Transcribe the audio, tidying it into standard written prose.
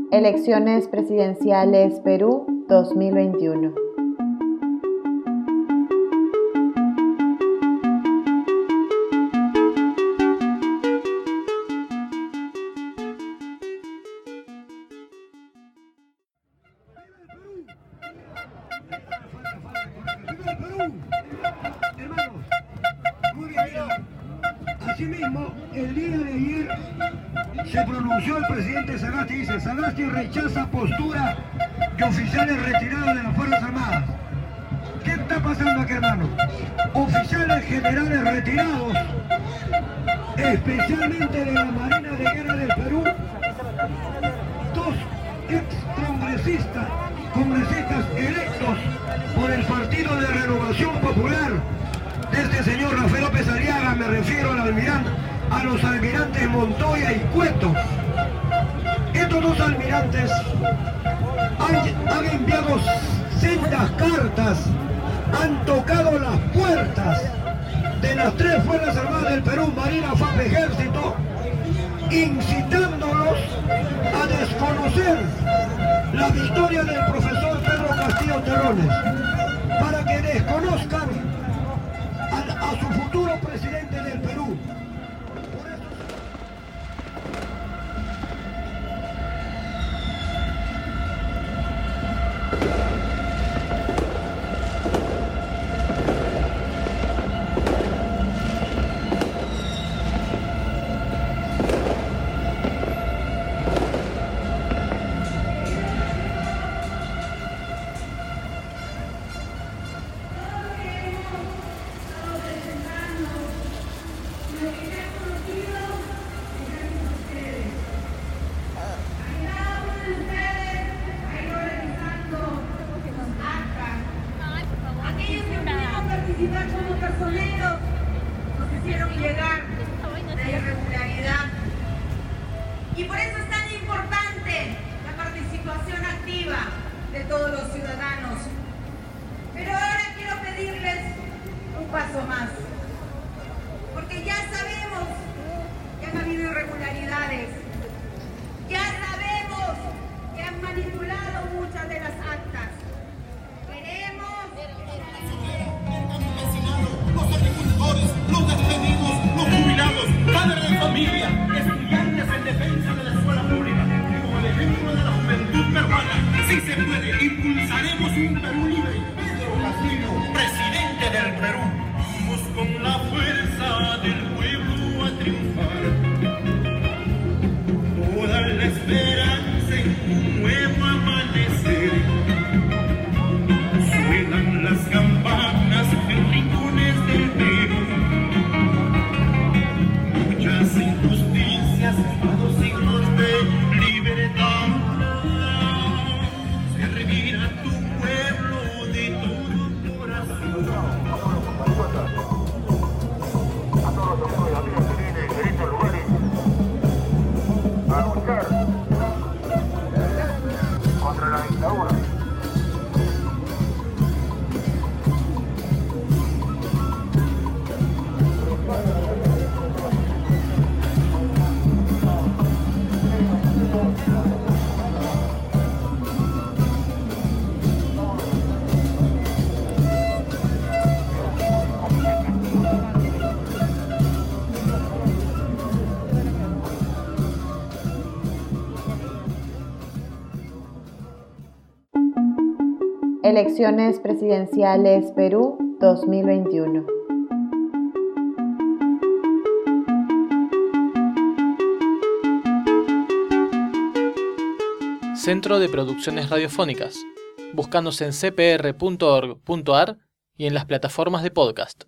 Elecciones presidenciales Perú 2021. Hermanos, muy bien. Asimismo, el día de ayer se pronunció el presidente Sagasti, dice: Sagasti rechaza postura de oficiales retirados de las Fuerzas Armadas. ¿Qué está pasando aquí, hermano? Oficiales generales retirados, especialmente de la Marina de Guerra del Perú, dos congresistas electos por el Partido de Renovación Popular de este señor Rafael López Aliaga, me refiero a los almirantes Montoya y Cueto. Estos dos almirantes han enviado sendas cartas, han tocado las puertas de las tres Fuerzas Armadas del Perú, Marina, FAP, Ejército, incitándolos a desconocer la victoria del profesor Pedro Castillo Terrones, para que desconozcan a su futuro presidente del Perú. Como personeros nos hicieron llegar la irregularidad, y por eso es tan importante la participación activa de todos los ciudadanos. Pero ahora quiero pedirles un paso más, porque ya sabemos que han habido irregularidades, ya sabemos que han manipulado muchas de las actas. Los despedidos, los jubilados, padres de familia, estudiantes en defensa de la escuela pública, y como el ejemplo de la juventud peruana, si se puede, impulsaremos un Perú libre. Pedro Castillo, presidente del Perú, vamos con la fuerza del pueblo a triunfar. Toda la esperanza en un nuevo amanecer. Suenan las campanas en rincones del Perú. Injusticias a 2 siglos de libertad. Servir a tu pueblo de todo corazón. A todos los amigos y amigas que vienen de diferentes lugares a luchar contra la dictadura. Elecciones presidenciales Perú 2021. Centro de Producciones Radiofónicas. Búscanos en cpr.org.ar y en las plataformas de podcast.